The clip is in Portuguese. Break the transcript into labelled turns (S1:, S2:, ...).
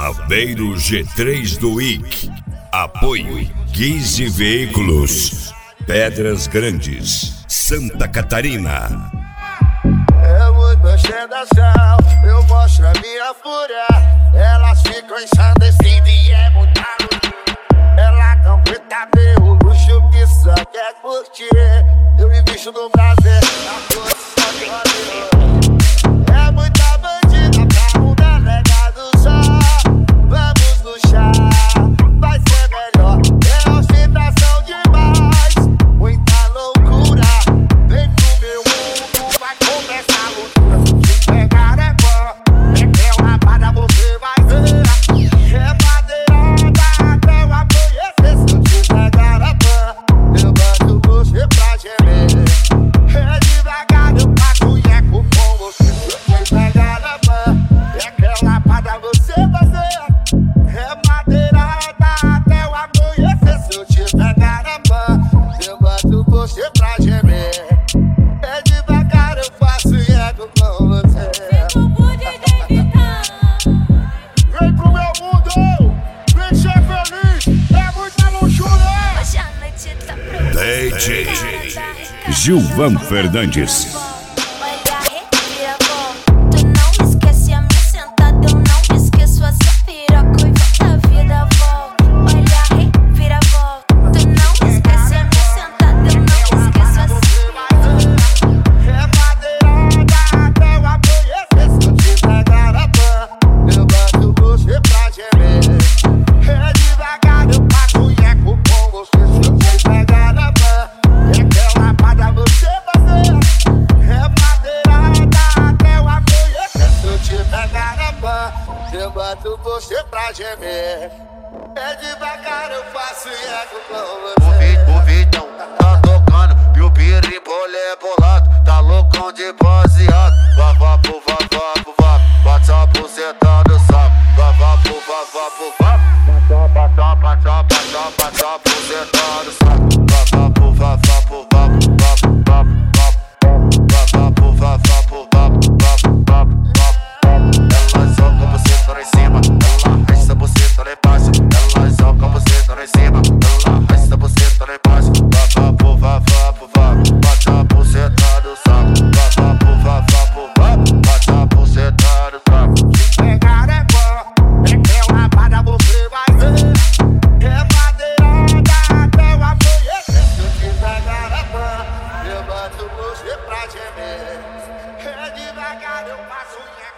S1: Saveiro G3 do IC. Apoio Guise Veículos. Pedras Grandes, Santa Catarina.
S2: É muito ostentação, eu mostro a minha fúria. Elas ficam ensandecidas e é muita loucura. Ela não aguenta meu luxo que só quer curtir. Eu me visto no prazer, na posição de rodeio. É muita bandida pra um delegado só. Vamos no chá, vai ser melhor. É ostentação demais, muita loucura. Vem pro meu mundo, vai começar a loucura. Se pegar é bom, é que é lapada você vai ver. É madeirada até o amanhecer. Se eu te pegar é bom, eu boto você pra gemer. É devagar, eu passo e eco com você. Se eu te pegar é bom, é que é lapada você vai ver. É madeirada até o amanhecer. Se eu te pegar é bom, eu boto você pra gemer. É devagar, eu faço e eco com você. Vem pro meu mundo, vem ser feliz. É muita luxúria.
S3: Hoje a noite tá pronta.
S1: DJ Gilvan Fernandes.
S3: Olha, reviravolta. Tu não esquece a minha sentada, eu não esqueço a sua piroca e volta a vida volta. Olha, reviravolta. Tu não esquece a minha sentada, eu não esqueço a sua
S2: É madeirada até o amanhecer. Se eu te pegar é bom, eu boto você pra gemer. É devagar, eu passo e eco com você. Se eu te pegar é bom, é que é lapada você vai ver. É madeirada até o amanhecer. Se eu te pegar é bom, eu boto você pra gemer. É devagar, eu faço e eco com você.
S4: O Vitão tá tocando e o pirimbolé é bolado. Tá loucão de baseado. Vavapo, vavapo, vapo. Bate a buceta no saco. Vavapo, vavapo, vapo. Bate a buceta no saco. Vavapo, vavapo, vapo, vapo, vapo, vapo. Vavapo, vavapo, vapo, vapo, vapo, vapo. Ela joga a buceta lá em cima. Ela arrasta a buceta lá embaixo. Ela joga a buceta lá em cima. Ela arrasta a buceta lá embaixo. Vavapo, vavapo, vapo. Bate a buceta no saco. Vavapo, vavapo, vapo. Bate a buceta no saco.
S2: Se pegar é bom, é que é lapada você vai ver. É madeirada até o amanhecer. Se eu te pegar é bom, eu boto você pra gemer. É devagar, eu passo